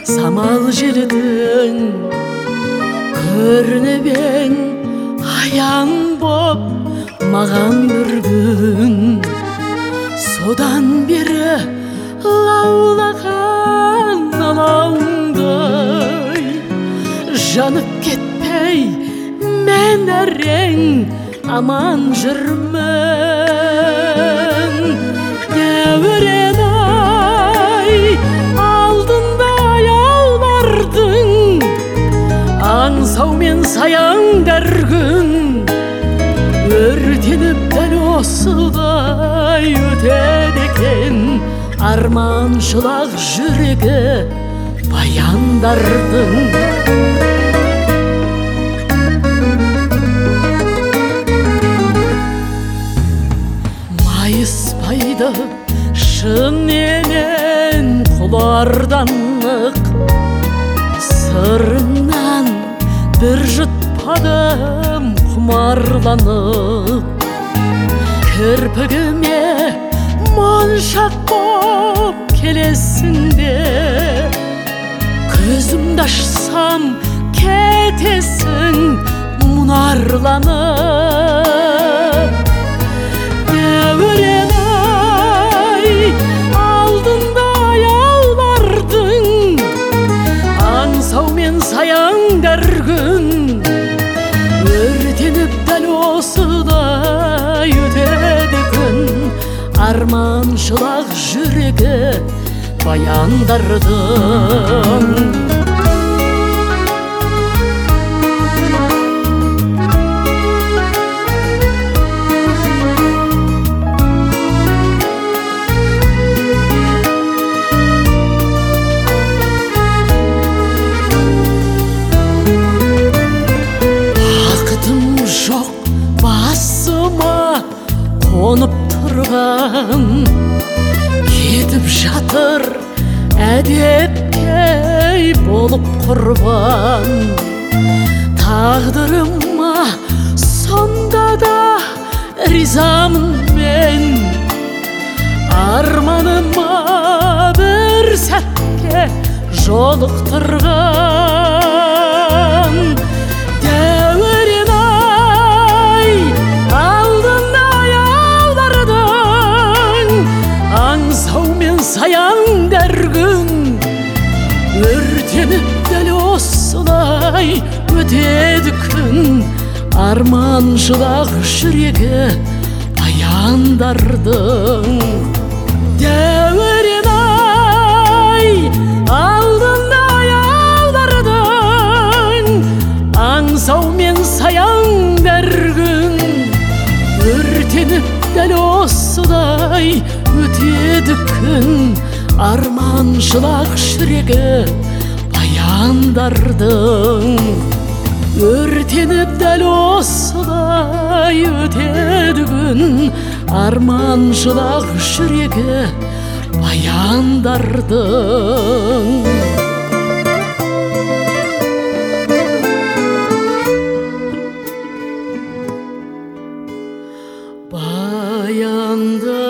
самал желдің көрініп ең аян боп маған бір күн. Содан бері лаулаған алауыңдай жанып кетпей мен әрең аман жүрмін. Дәурен-ай, алдында аяулардың аңсау мен саяңдар күн. Өртеніп дәл осылай өтеді екен арманшылақ жүрегі баяндардың. Майыспайды шын менен құларданлық, сырыңнан бір жұтпадым құмарланып. Кірпігіме моншақ боп келесіңде, көзімді ашсам кетесің мұнарланып. Дәурен-ай, алдында аяулардың аңсау мен саяңдар күн. Өртеніп дәл осыдай өтеді күн арманшылақ жүрегі баяндардың. Жоқ басыма қонып тұрған, кетіп жатыр әдепке болып құрбан. Тағдырыма сонда да ризамын мен, арманыма бір сәтке жолықтырған. Саяңдар күн өртеніп дәл осылай өтеді күн арманшылақ жүрегі баяндардың. Дәурен-ай, алдында аяулардың аңсау мен саяңдар күн. Өртеніп дәл осылай өтеді күн арманшылақ жүрегі баяндардың. Өртеніп дәл осылай өтеді күн арманшылақ жүрегі баяндардың. Баянды